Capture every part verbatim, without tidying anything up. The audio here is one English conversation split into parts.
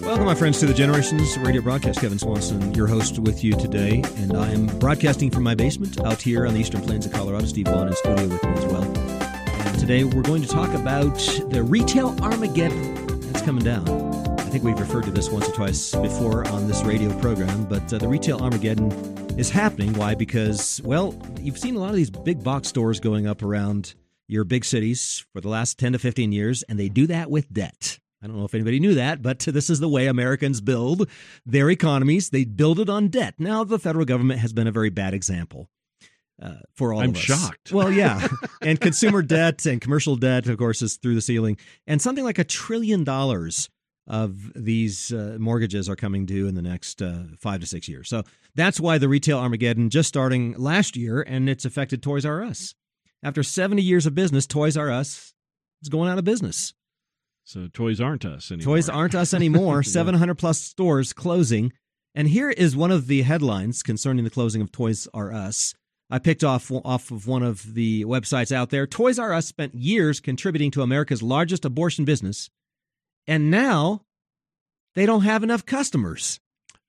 Welcome, my friends, to the Generations Radio Broadcast. Kevin Swanson, your host with you today, and I am broadcasting from my basement out here on the Eastern Plains of Colorado. Steve Vaughn in studio with me as well. And today we're going to talk about the retail Armageddon that's coming down. I think we've referred to this once or twice before on this radio program, but uh, the retail Armageddon is happening. Why? Because, well, you've seen a lot of these big box stores going up around your big cities for the last ten to fifteen years, and they do that with debt. I don't know if anybody knew that, but this is the way Americans build their economies. They build it on debt. Now, the federal government has been a very bad example uh, for all I'm of us. I'm shocked. Well, yeah. And consumer debt and commercial debt, of course, is through the ceiling. And something like a trillion dollars of these uh, mortgages are coming due in the next uh, five to six years. So that's why the retail Armageddon just starting last year, and it's affected Toys R Us. After seventy years of business, Toys R Us is going out of business. So toys aren't us anymore. Toys aren't us anymore. seven hundred plus stores closing. And here is one of the headlines concerning the closing of Toys R Us. I picked off off of one of the websites out there. Toys R Us spent years contributing to America's largest abortion business, and now they don't have enough customers.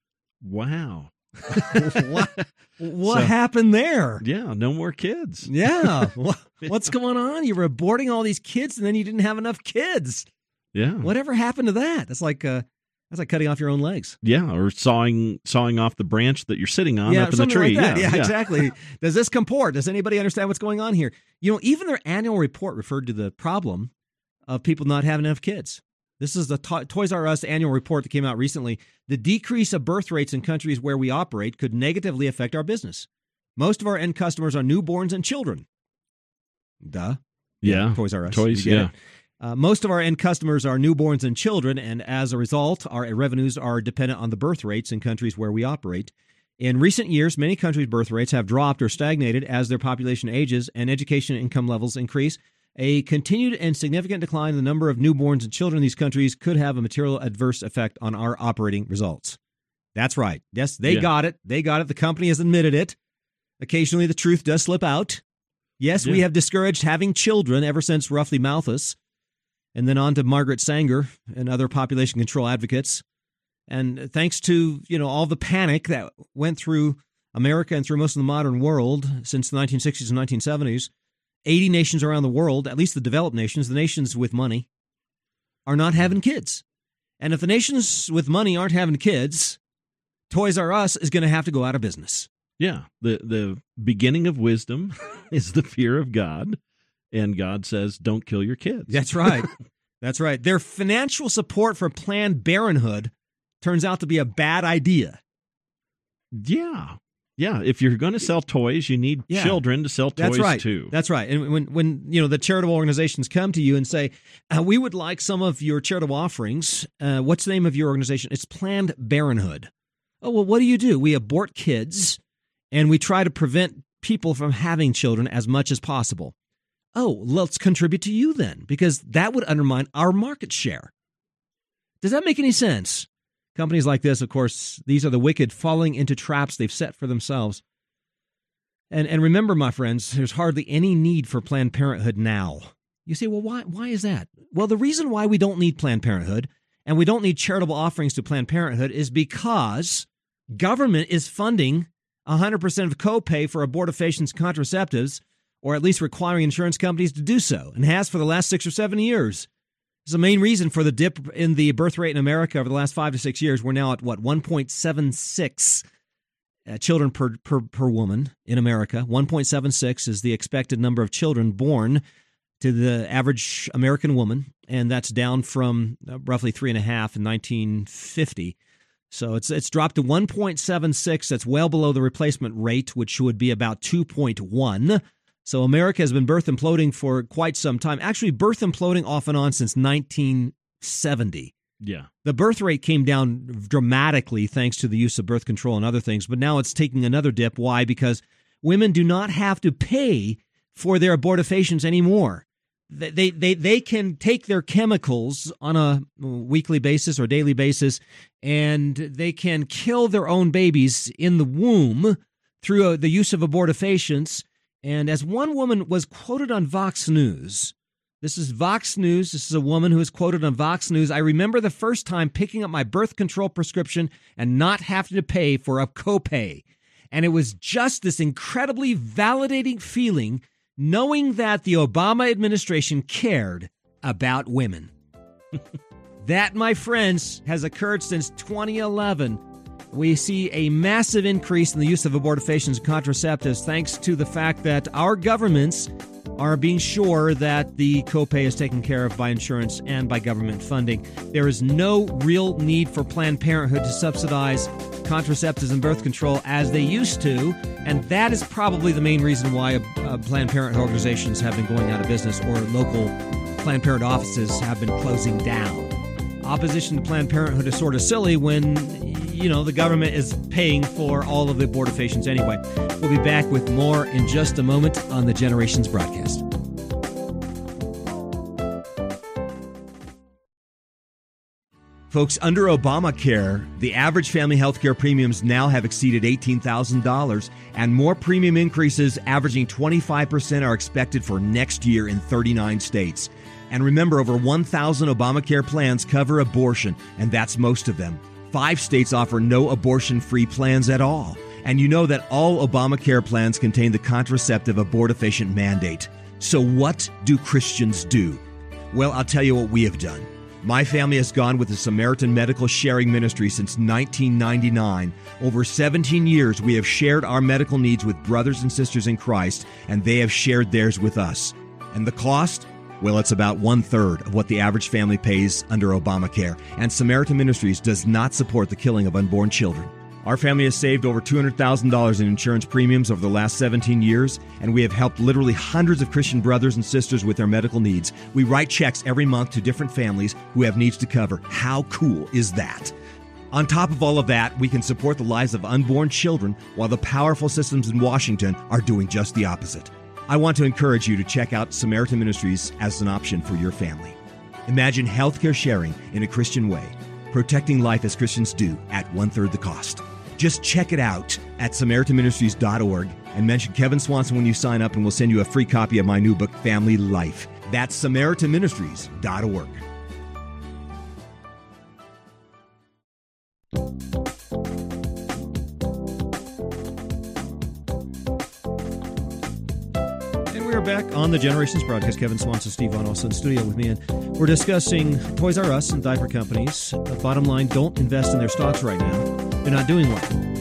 Wow. what what So, happened there? Yeah, no more kids. Yeah. What's going on? You were aborting all these kids, and then you didn't have enough kids. Yeah. Whatever happened to that? That's like uh, that's like cutting off your own legs. Yeah, or sawing sawing off the branch that you're sitting on yeah, up in the tree. Like that. Yeah, yeah, yeah, exactly. Does this comport? Does anybody understand what's going on here? You know, even their annual report referred to the problem of people not having enough kids. This is the to- Toys R Us annual report that came out recently. The decrease of birth rates in countries where we operate could negatively affect our business. Most of our end customers are newborns and children. Duh. Yeah. Toys R Us. Toys, yeah. It? Uh, most of our end customers are newborns and children, and as a result, our revenues are dependent on the birth rates in countries where we operate. In recent years, many countries' birth rates have dropped or stagnated as their population ages and education and income levels increase. A continued and significant decline in the number of newborns and children in these countries could have a material adverse effect on our operating results. That's right. Yes, they Yeah. got it. They got it. The company has admitted it. Occasionally, the truth does slip out. Yes, Yeah. we have discouraged having children ever since roughly Malthus. And then on to Margaret Sanger and other population control advocates. And thanks to, you know, all the panic that went through America and through most of the modern world since the nineteen sixties and nineteen seventies, eighty nations around the world, at least the developed nations, the nations with money, are not having kids. And if the nations with money aren't having kids, Toys R Us is going to have to go out of business. Yeah. The the beginning of wisdom is the fear of God. And God says, don't kill your kids. That's right. That's right. Their financial support for Planned Parenthood turns out to be a bad idea. Yeah. Yeah. If you're going to sell toys, you need Yeah. children to sell toys That's right. too. That's right. And when, when you know the charitable organizations come to you and say, uh, we would like some of your charitable offerings, uh, what's the name of your organization? It's Planned Parenthood. Oh, well, what do you do? We abort kids, and we try to prevent people from having children as much as possible. Oh, let's contribute to you then, because that would undermine our market share. Does that make any sense? Companies like this, of course, these are the wicked falling into traps they've set for themselves. And and remember, my friends, there's hardly any need for Planned Parenthood now. You say, well, why why is that? Well, the reason why we don't need Planned Parenthood and we don't need charitable offerings to Planned Parenthood is because government is funding one hundred percent of copay for abortifacients and contraceptives, or at least requiring insurance companies to do so, and has for the last six or seven years. It's the main reason for the dip in the birth rate in America over the last five to six years. We're now at, what, one point seven six uh, children per, per, per woman in America. one point seven six is the expected number of children born to the average American woman, and that's down from uh, roughly three and a half in nineteen fifty. So it's it's dropped to one point seven six. That's well below the replacement rate, which would be about two point one. So America has been birth imploding for quite some time. Actually, birth imploding off and on since nineteen seventy. Yeah. The birth rate came down dramatically thanks to the use of birth control and other things, but now it's taking another dip. Why? Because women do not have to pay for their abortifacients anymore. They, they, they can take their chemicals on a weekly basis or daily basis, and they can kill their own babies in the womb through the use of abortifacients. And as one woman was quoted on Vox News, This is Vox News. This is a woman who is quoted on Vox News. I remember the first time picking up my birth control prescription and not having to pay for a copay. And it was just this incredibly validating feeling knowing that the Obama administration cared about women. That, my friends, has occurred since twenty eleven. We see a massive increase in the use of abortifacients and contraceptives thanks to the fact that our governments are being sure that the copay is taken care of by insurance and by government funding. There is no real need for Planned Parenthood to subsidize contraceptives and birth control as they used to, and that is probably the main reason why uh, Planned Parenthood organizations have been going out of business or local Planned Parenthood offices have been closing down. Opposition to Planned Parenthood is sort of silly when, you know, the government is paying for all of the abortifacients anyway. We'll be back with more in just a moment on the Generations broadcast. Folks, under Obamacare, the average family health care premiums now have exceeded eighteen thousand dollars, and more premium increases averaging twenty-five percent are expected for next year in thirty-nine states. And remember, over one thousand Obamacare plans cover abortion, and that's most of them. Five states offer no abortion-free plans at all. And you know that all Obamacare plans contain the contraceptive abortifacient mandate. So what do Christians do? Well, I'll tell you what we have done. My family has gone with the Samaritan Medical Sharing Ministry since nineteen ninety-nine. Over seventeen years, we have shared our medical needs with brothers and sisters in Christ, and they have shared theirs with us. And the cost? Well, it's about one-third of what the average family pays under Obamacare, and Samaritan Ministries does not support the killing of unborn children. Our family has saved over two hundred thousand dollars in insurance premiums over the last seventeen years, and we have helped literally hundreds of Christian brothers and sisters with their medical needs. We write checks every month to different families who have needs to cover. How cool is that? On top of all of that, we can support the lives of unborn children while the powerful systems in Washington are doing just the opposite. I want to encourage you to check out Samaritan Ministries as an option for your family. Imagine healthcare sharing in a Christian way, protecting life as Christians do at one-third the cost. Just check it out at Samaritan Ministries dot org and mention Kevin Swanson when you sign up, and we'll send you a free copy of my new book, Family Life. That's Samaritan Ministries dot org. We're back on the Generations broadcast. Kevin Swanson, Steve Von Olson in studio with me, and we're discussing Toys R Us and diaper companies. The bottom line, don't invest in their stocks right now. They're not doing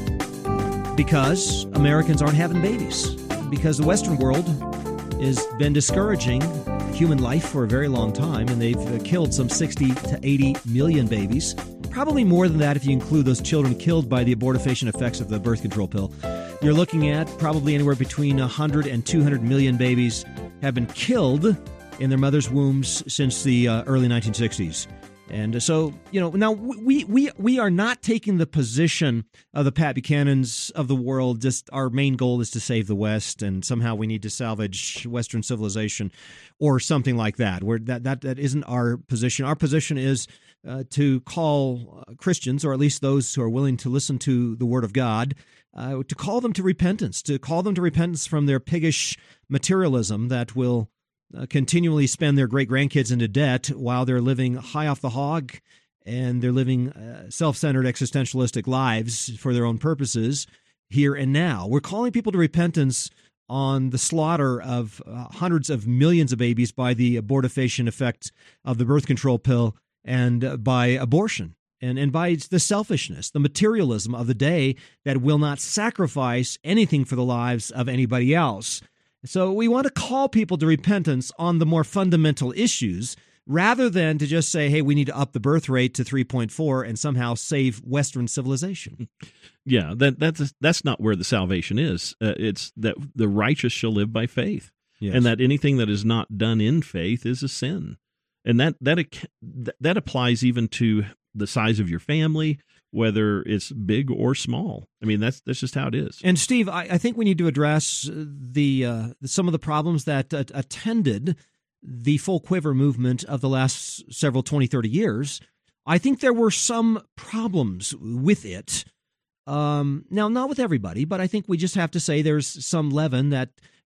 well because Americans aren't having babies, because the Western world has been discouraging human life for a very long time, and they've killed some sixty to eighty million babies. Probably more than that if you include those children killed by the abortifacient effects of the birth control pill. You're looking at probably anywhere between one hundred and two hundred million babies have been killed in their mother's wombs since the uh, early nineteen sixties. And so, you know, now we we we are not taking the position of the Pat Buchanans of the world. Just our main goal is to save the West, and somehow we need to salvage Western civilization, or something like that. Where that that that isn't our position. Our position is uh, to call Christians, or at least those who are willing to listen to the Word of God, uh, to call them to repentance, to call them to repentance from their piggish materialism that will Uh, continually spend their great-grandkids into debt while they're living high off the hog, and they're living uh, self-centered existentialistic lives for their own purposes here and now. We're calling people to repentance on the slaughter of uh, hundreds of millions of babies by the abortifacient effect of the birth control pill, and uh, by abortion, and, and by the selfishness, the materialism of the day that will not sacrifice anything for the lives of anybody else. So we want to call people to repentance on the more fundamental issues, rather than to just say, hey, we need to up the birth rate to three point four and somehow save Western civilization. Yeah, that that's that's not where the salvation is. Uh, it's that the righteous shall live by faith, yes. And that anything that is not done in faith is a sin. And that that that applies even to the size of your family, whether it's big or small. I mean, that's that's just how it is. And Steve, I, I think we need to address the uh, some of the problems that uh, attended the full quiver movement of the last several twenty, thirty years. I think there were some problems with it. Um, now, not with everybody, but I think we just have to say there's some leaven that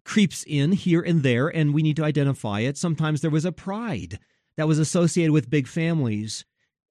creeps in here and there, and we need to identify it. Sometimes there was a pride that was associated with big families,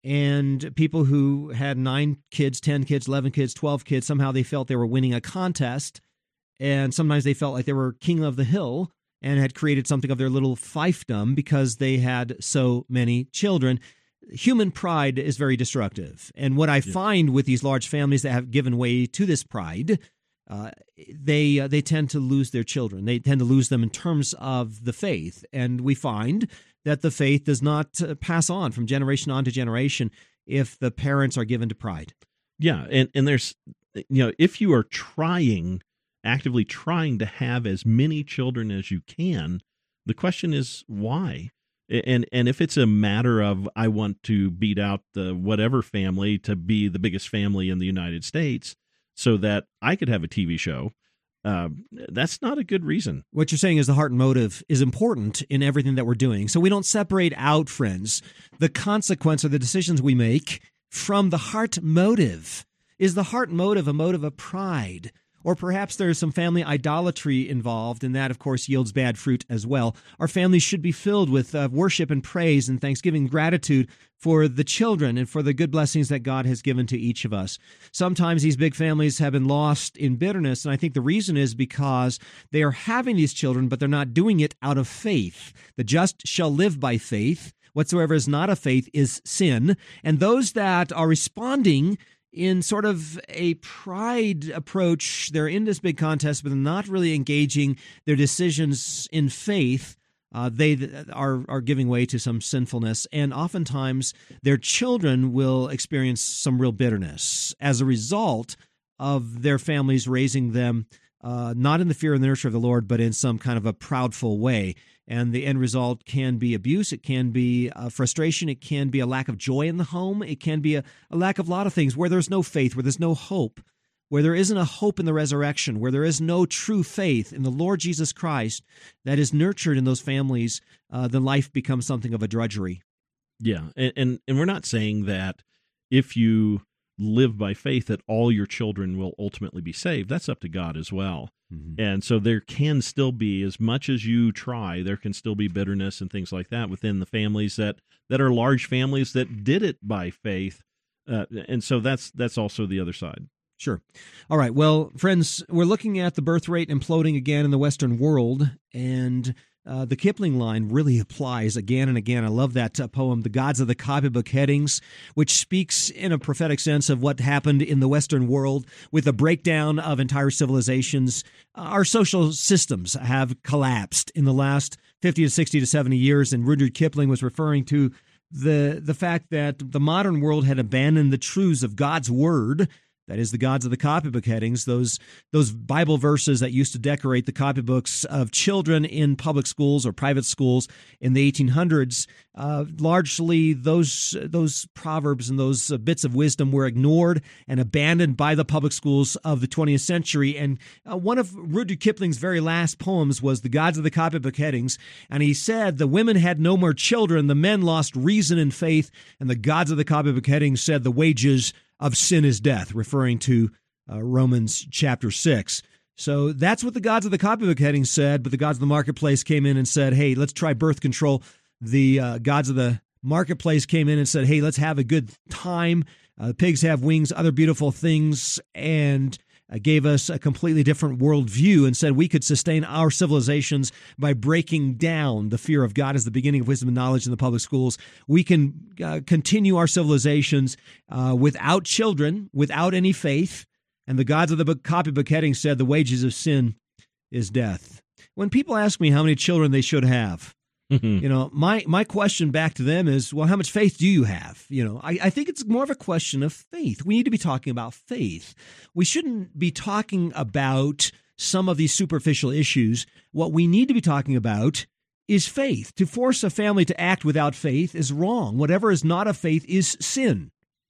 and people who had nine kids, ten kids, eleven kids, twelve kids, somehow they felt they were winning a contest, and sometimes they felt like they were king of the hill and had created something of their little fiefdom because they had so many children. Human pride is very destructive. And what I yeah. find with these large families that have given way to this pride, uh, they uh, they tend to lose their children. They tend to lose them in terms of the faith. And we find that the faith does not uh, pass on from generation on to generation if the parents are given to pride. Yeah, and, and there's, you know, if you are trying, actively trying to have as many children as you can, the question is why? And and if it's a matter of I want to beat out the whatever family to be the biggest family in the United States so that I could have a T V show, uh, that's not a good reason. What you're saying is the heart motive is important in everything that we're doing. So we don't separate out, friends, the consequence of the decisions we make from the heart motive. Is the heart motive a motive of pride? Or perhaps there's some family idolatry involved, and that, of course, yields bad fruit as well. Our families should be filled with uh, worship and praise and thanksgiving, gratitude for the children and for the good blessings that God has given to each of us. Sometimes these big families have been lost in bitterness, and I think the reason is because they are having these children, but they're not doing it out of faith. The just shall live by faith. Whatsoever is not of faith is sin. And those that are responding in sort of a pride approach, they're in this big contest, but they're not really engaging their decisions in faith. Uh, they are are giving way to some sinfulness, and oftentimes their children will experience some real bitterness as a result of their families raising them uh, not in the fear and the nurture of the Lord, but in some kind of a proudful way. And the end result can be abuse, it can be uh, frustration, it can be a lack of joy in the home, it can be a, a lack of a lot of things where there's no faith, where there's no hope, where there isn't a hope in the resurrection, where there is no true faith in the Lord Jesus Christ that is nurtured in those families, uh, then life becomes something of a drudgery. Yeah, and, and and we're not saying that if you live by faith that all your children will ultimately be saved. That's up to God as well. Mm-hmm. And so there can still be, as much as you try, there can still be bitterness and things like that within the families that, that are large families that did it by faith. Uh, and so that's that's also the other side. Sure. All right. Well, friends, we're looking at the birth rate imploding again in the Western world, and Uh, the Kipling line really applies again and again. I love that uh, poem, The Gods of the Copybook Headings, which speaks in a prophetic sense of what happened in the Western world with a breakdown of entire civilizations. Uh, our social systems have collapsed in the last fifty to sixty to seventy years, and Rudyard Kipling was referring to the, the fact that the modern world had abandoned the truths of God's Word. That is, the gods of the copybook headings, those those Bible verses that used to decorate the copybooks of children in public schools or private schools in the eighteen hundreds. Uh, largely, those those proverbs and those uh, bits of wisdom were ignored and abandoned by the public schools of the twentieth century. And uh, one of Rudyard Kipling's very last poems was The Gods of the Copybook Headings. And he said, the women had no more children, the men lost reason and faith, and the gods of the copybook headings said the wages of sin is death, referring to uh, Romans chapter six. So that's what the gods of the copybook heading said, but the gods of the marketplace came in and said, hey, let's try birth control. The uh, gods of the marketplace came in and said, hey, let's have a good time. Uh, pigs have wings, other beautiful things, and uh, gave us a completely different worldview and said we could sustain our civilizations by breaking down the fear of God as the beginning of wisdom and knowledge in the public schools. We can uh, continue our civilizations uh, without children, without any faith. And the gods of the book, copybook heading said the wages of sin is death. When people ask me how many children they should have, you know, my, my question back to them is, well, how much faith do you have? You know, I, I think it's more of a question of faith. We need to be talking about faith. We shouldn't be talking about some of these superficial issues. What we need to be talking about is faith. To force a family to act without faith is wrong. Whatever is not of faith is sin.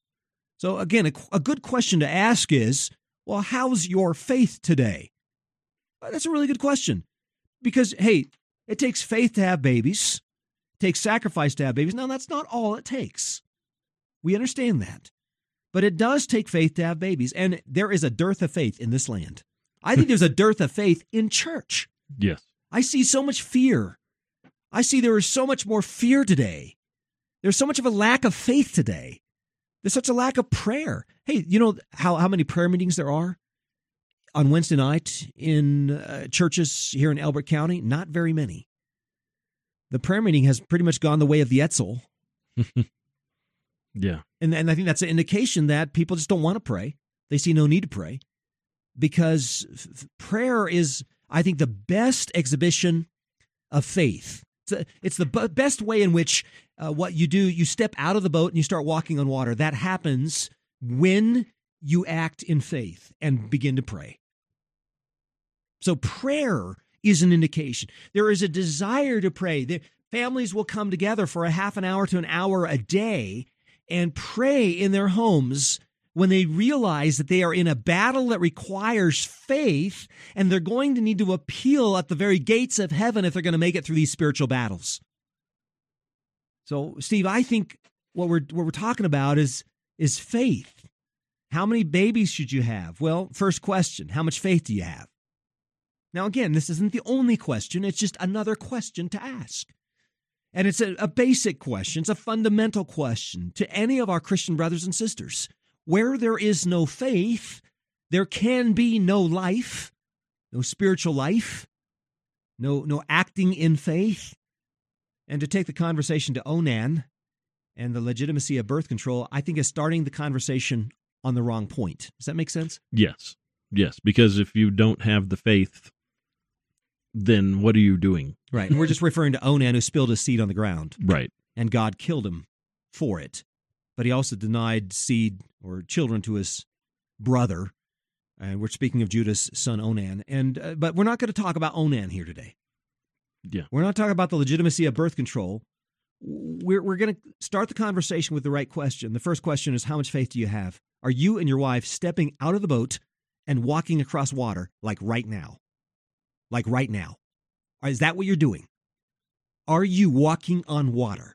So again, a, a good question to ask is, well, how's your faith today? That's a really good question. Because, hey, it takes faith to have babies. It takes sacrifice to have babies. Now, that's not all it takes. We understand that. But it does take faith to have babies. And there is a dearth of faith in this land. I think there's a dearth of faith in church. Yes. I see so much fear. I see there is so much more fear today. There's so much of a lack of faith today. There's such a lack of prayer. Hey, you know how, how many prayer meetings there are on Wednesday night in uh, churches here in Elbert County? Not very many. The prayer meeting has pretty much gone the way of the Etzel. Yeah. And, and I think that's an indication that people just don't want to pray. They see no need to pray because f- prayer is, I think, the best exhibition of faith. It's, a, it's the b- best way in which uh, what you do, you step out of the boat and you start walking on water. That happens when you act in faith and begin to pray. So prayer is an indication. There is a desire to pray. The families will come together for a half an hour to an hour a day and pray in their homes when they realize that they are in a battle that requires faith, and they're going to need to appeal at the very gates of heaven if they're going to make it through these spiritual battles. So, Steve, I think what we're what we're talking about is is faith. How many babies should you have? Well, first question, how much faith do you have? Now, again, this isn't the only question. It's just another question to ask. And it's a, a basic question. It's a fundamental question to any of our Christian brothers and sisters. Where there is no faith, there can be no life, no spiritual life, no, no acting in faith. And to take the conversation to Onan and the legitimacy of birth control, I think is starting the conversation on the wrong point. Does that make sense? Yes. Yes. Because if you don't have the faith, then what are you doing? Right. And we're just referring to Onan, who spilled his seed on the ground. Right. And God killed him for it. But he also denied seed or children to his brother. And we're speaking of Judah's son Onan. And uh, but we're not going to talk about Onan here today. Yeah. We're not talking about the legitimacy of birth control. We're we're going to start the conversation with the right question. The first question is, how much faith do you have? Are you and your wife stepping out of the boat and walking across water like right now? Like right now. Is that what you're doing? Are you walking on water?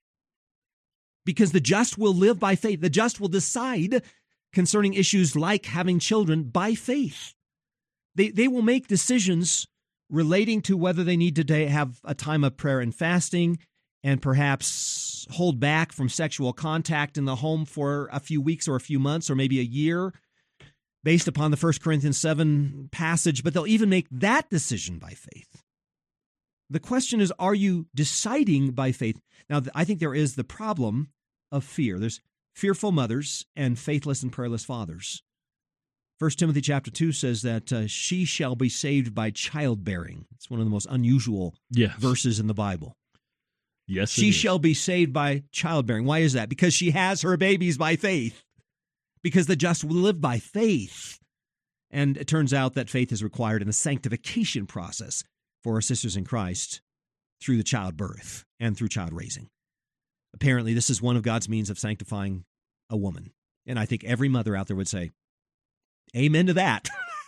Because the just will live by faith. The just will decide concerning issues like having children by faith. They, they will make decisions relating to whether they need to have a time of prayer and fasting and perhaps hold back from sexual contact in the home for a few weeks or a few months or maybe a year based upon the First Corinthians seven passage, but they'll even make that decision by faith. The question is, are you deciding by faith? Now, I think there is the problem of fear. There's fearful mothers and faithless and prayerless fathers. First Timothy chapter two says that uh, she shall be saved by childbearing. It's one of the most unusual yes. verses in the Bible. Yes, she shall be saved by childbearing. Why is that? Because she has her babies by faith. Because the just will live by faith. And it turns out that faith is required in the sanctification process for our sisters in Christ through the childbirth and through child raising. Apparently, this is one of God's means of sanctifying a woman. And I think every mother out there would say, amen to that.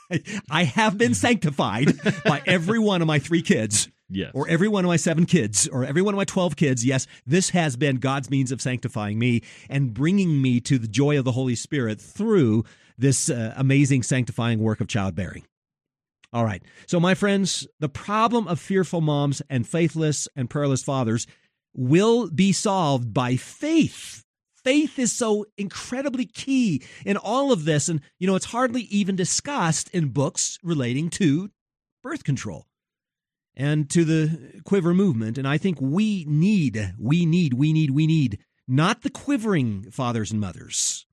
I have been sanctified by every one of my three kids. Yes. Or every one of my seven kids, or every one of my twelve kids. Yes, this has been God's means of sanctifying me and bringing me to the joy of the Holy Spirit through this uh, amazing sanctifying work of childbearing. All right. So, my friends, the problem of fearful moms and faithless and prayerless fathers will be solved by faith. Faith is so incredibly key in all of this. And, you know, it's hardly even discussed in books relating to birth control and to the quiver movement. And I think we need, we need, we need, we need not the quivering fathers and mothers,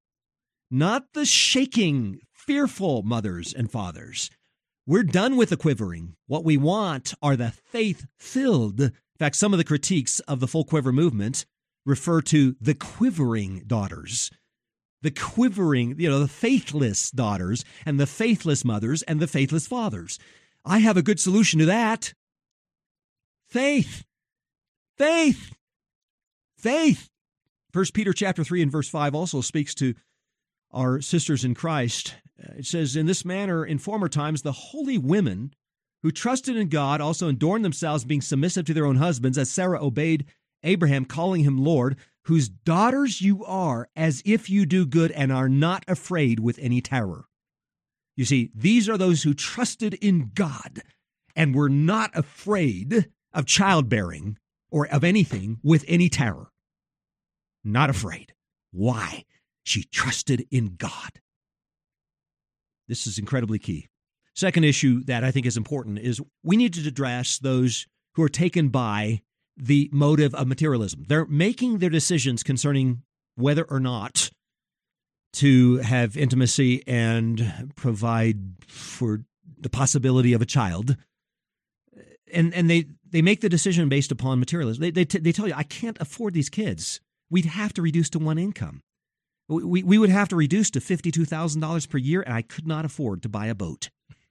not the shaking, fearful mothers and fathers. We're done with the quivering. What we want are the faith-filled. In fact, some of the critiques of the full quiver movement refer to the quivering daughters, the quivering, you know, the faithless daughters and the faithless mothers and the faithless fathers. I have a good solution to that. Faith. Faith. Faith. First Peter chapter three and verse five also speaks to our sisters in Christ. It says, in this manner, in former times, the holy women who trusted in God also adorned themselves, being submissive to their own husbands, as Sarah obeyed Abraham, calling him Lord, whose daughters you are, as if you do good and are not afraid with any terror. You see, these are those who trusted in God and were not afraid of childbearing or of anything with any terror. Not afraid. Why? She trusted in God. This is incredibly key. Second issue that I think is important is we need to address those who are taken by the motive of materialism. They're making their decisions concerning whether or not to have intimacy and provide for the possibility of a child. And and they, they make the decision based upon materialism. They they, t- they tell you, I can't afford these kids. We'd have to reduce to one income. We, we would have to reduce to fifty-two thousand dollars per year, and I could not afford to buy a boat.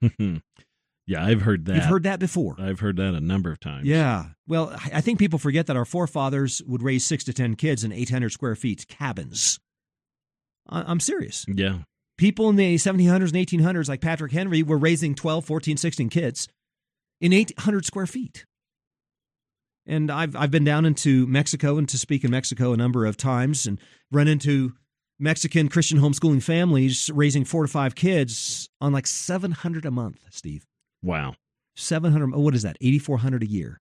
Yeah, I've heard that. You've heard that before. I've heard that a number of times. Yeah. Well, I think people forget that our forefathers would raise six to ten kids in eight hundred square feet cabins. I'm serious. Yeah. People in the seventeen hundreds and eighteen hundreds, like Patrick Henry, were raising twelve, fourteen, sixteen kids in eight hundred square feet. And I've I've been down into Mexico and to speak in Mexico a number of times and run into Mexican Christian homeschooling families raising four to five kids on like seven hundred a month, Steve. Wow. seven hundred, what is that? eighty-four hundred a year.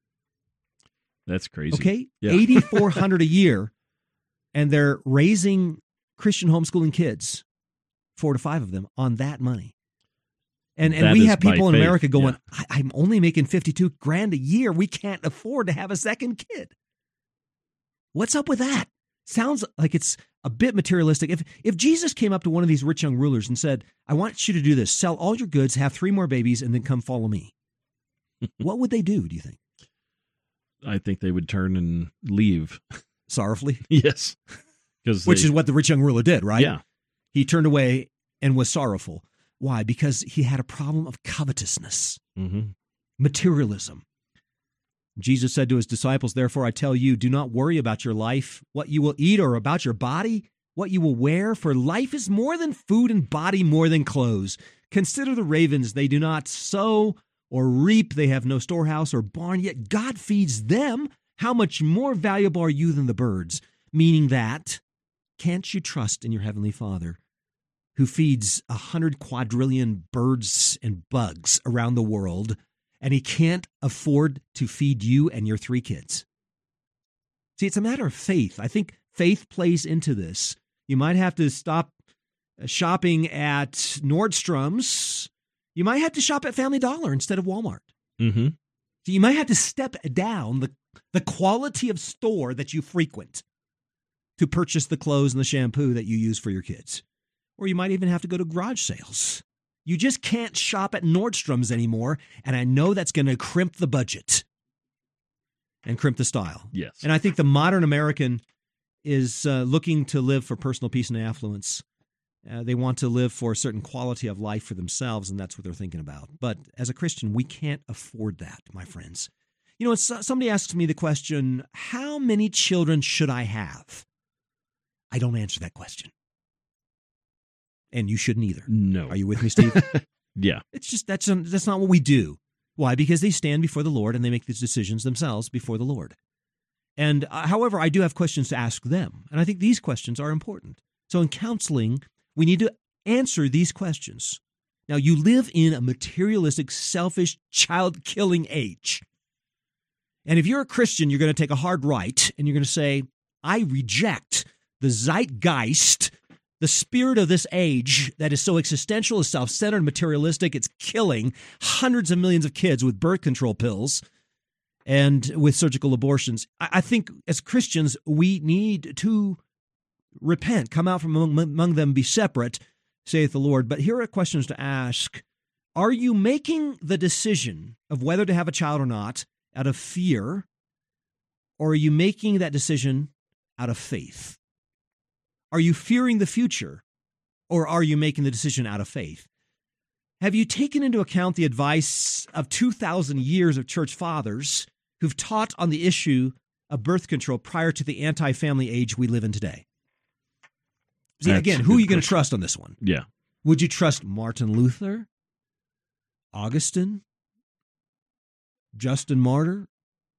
That's crazy. Okay? Yeah. eighty-four hundred a year, and they're raising Christian homeschooling kids, four to five of them, on that money. And and That we is have people by in faith, America going, yeah. I, I'm only making fifty-two grand a year. We can't afford to have a second kid. What's up with that? Sounds like it's a bit materialistic. If if Jesus came up to one of these rich young rulers and said, I want you to do this, sell all your goods, have three more babies, and then come follow me, what would they do, do you think? I think they would turn and leave. Sorrowfully? Yes. Which they, is what the rich young ruler did, right? Yeah. He turned away and was sorrowful. Why? Because he had a problem of covetousness, mm-hmm. materialism. Jesus said to his disciples, therefore I tell you, do not worry about your life, what you will eat, or about your body, what you will wear, for life is more than food and body more than clothes. Consider the ravens, they do not sow or reap, they have no storehouse or barn, yet God feeds them. How much more valuable are you than the birds? Meaning that, can't you trust in your heavenly Father, who feeds a hundred quadrillion birds and bugs around the world, and he can't afford to feed you and your three kids? See, it's a matter of faith. I think faith plays into this. You might have to stop shopping at Nordstrom's. You might have to shop at Family Dollar instead of Walmart. Mm-hmm. So you might have to step down the, the quality of store that you frequent to purchase the clothes and the shampoo that you use for your kids. Or you might even have to go to garage sales. You just can't shop at Nordstrom's anymore, and I know that's going to crimp the budget and crimp the style. Yes. And I think the modern American is uh, looking to live for personal peace and affluence. Uh, they want to live for a certain quality of life for themselves, and that's what they're thinking about. But as a Christian, we can't afford that, my friends. You know, it's, somebody asks me the question, how many children should I have? I don't answer that question. And you shouldn't either. No. Are you with me, Steve? Yeah. It's just, that's, um, that's not what we do. Why? Because they stand before the Lord and they make these decisions themselves before the Lord. And uh, however, I do have questions to ask them. And I think these questions are important. So in counseling, we need to answer these questions. Now, you live in a materialistic, selfish, child-killing age. And if you're a Christian, you're going to take a hard right and you're going to say, I reject the zeitgeist, the spirit of this age that is so existential, is self-centered, materialistic. It's killing hundreds of millions of kids with birth control pills and with surgical abortions. I think as Christians, we need to repent, come out from among, among them, be separate, saith the Lord. But here are questions to ask. Are you making the decision of whether to have a child or not out of fear, or are you making that decision out of faith? Are you fearing the future, or are you making the decision out of faith? Have you taken into account the advice of two thousand years of church fathers who've taught on the issue of birth control prior to the anti-family age we live in today? See, That's again, a who are good you going to question. trust on this one? Yeah. Would you trust Martin Luther, Augustine, Justin Martyr,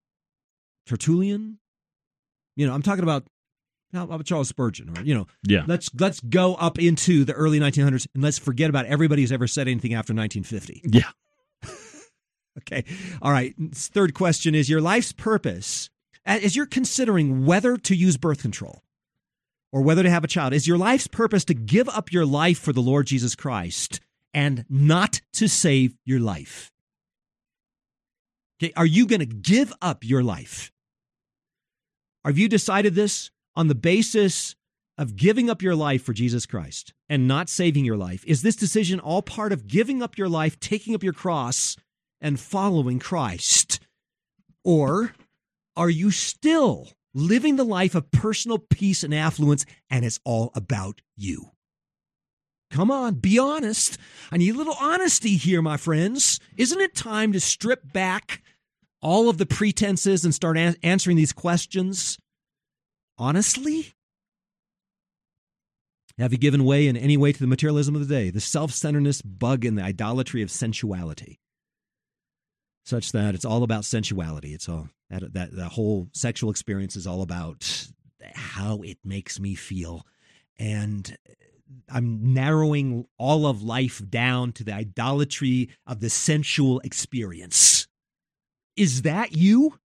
Tertullian? You know, I'm talking about how about Charles Spurgeon, or, you know, Yeah. let's let's go up into the early nineteen hundreds and let's forget about everybody who's ever said anything after nineteen fifty. Yeah. Okay. All right. Third question is your life's purpose, as you're considering whether to use birth control or whether to have a child, is your life's purpose to give up your life for the Lord Jesus Christ and not to save your life? Okay. Are you going to give up your life? Have you decided this on the basis of giving up your life for Jesus Christ and not saving your life? Is this decision all part of giving up your life, taking up your cross, and following Christ? Or are you still living the life of personal peace and affluence, and it's all about you? Come on, be honest. I need a little honesty here, my friends. Isn't it time to strip back all of the pretenses and start a- answering these questions honestly? Have you given way in any way to the materialism of the day, the self-centeredness bug and the idolatry of sensuality, such that it's all about sensuality? It's all that that the whole sexual experience is all about how it makes me feel, and I'm narrowing all of life down to the idolatry of the sensual experience. Is that you?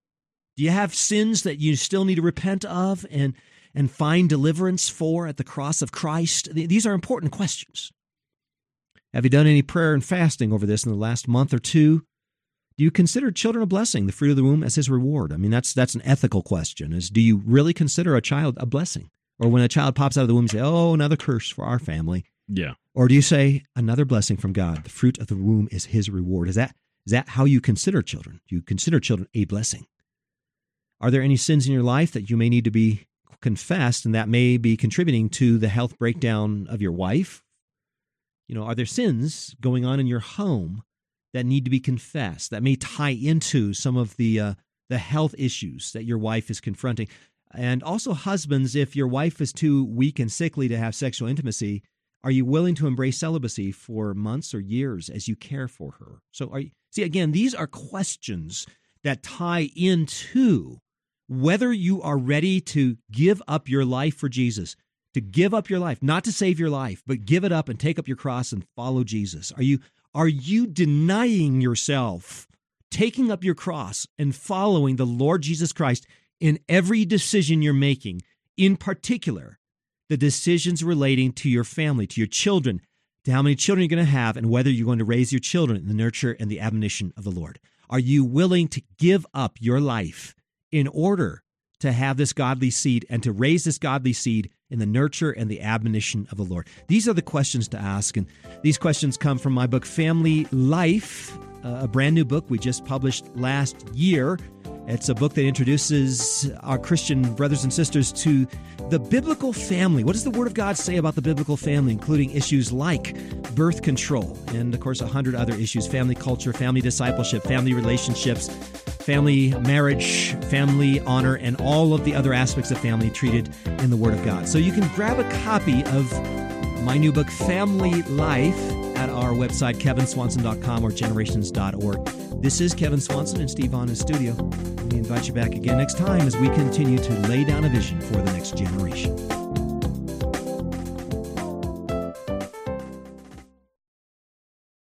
Do you have sins that you still need to repent of and, and find deliverance for at the cross of Christ? These are important questions. Have you done any prayer and fasting over this in the last month or two? Do you consider children a blessing, the fruit of the womb, as his reward? I mean, that's that's an ethical question. Is do you really consider a child a blessing? Or when a child pops out of the womb, you say, oh, another curse for our family. Yeah. Or do you say, another blessing from God, the fruit of the womb is his reward? Is that is that how you consider children? Do you consider children a blessing? Are there any sins in your life that you may need to be confessed and that may be contributing to the health breakdown of your wife? You know, are there sins going on in your home that need to be confessed, that may tie into some of the uh, the health issues that your wife is confronting? And also, husbands, if your wife is too weak and sickly to have sexual intimacy, are you willing to embrace celibacy for months or years as you care for her? So, are you, see, again, these are questions that tie into whether you are ready to give up your life for Jesus, to give up your life, not to save your life, but give it up and take up your cross and follow Jesus. Are you Are you denying yourself, taking up your cross and following the Lord Jesus Christ in every decision you're making, in particular, the decisions relating to your family, to your children, to how many children you're going to have, and whether you're going to raise your children in the nurture and the admonition of the Lord? Are you willing to give up your life in order to have this godly seed and to raise this godly seed in the nurture and the admonition of the Lord? These are the questions to ask, and these questions come from my book, Family Life, uh, a brand new book we just published last year. It's a book that introduces our Christian brothers and sisters to the biblical family. What does the Word of God say about the biblical family, including issues like birth control and, of course, a hundred other issues: family culture, family discipleship, family relationships, family marriage, family honor, and all of the other aspects of family treated in the Word of God. So you can grab a copy of my new book, Family Life, at our website, kevin swanson dot com or generations dot org. This is Kevin Swanson and Steve Vaughn in studio. We invite you back again next time as we continue to lay down a vision for the next generation.